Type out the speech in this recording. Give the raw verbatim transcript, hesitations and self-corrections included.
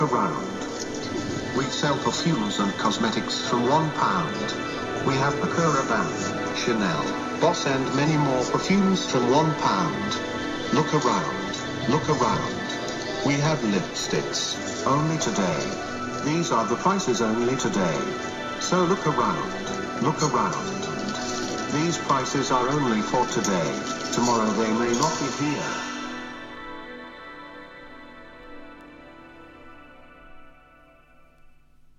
around. We sell perfumes and cosmetics from one pound. We have Acura Van, Chanel, Boss and many more perfumes from one pound. Look around, look around. We have lipsticks, only today. These are the prices only today. So look around, look around. These prices are only for today. Tomorrow they may not be here.